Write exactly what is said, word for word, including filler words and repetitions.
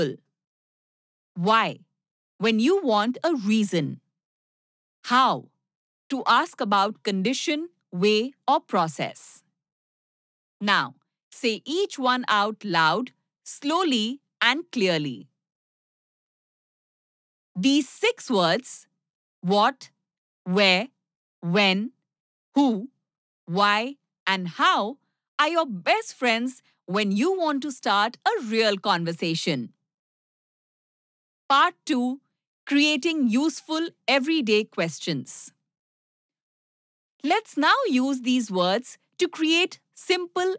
Why? When you want a reason. How? To ask about condition, way, or process. Now, say each one out loud, slowly and clearly. These six words, what, where, when, who, why, and how, are your best friends when you want to start a real conversation. Part two. Creating useful everyday questions. Let's now use these words to create simple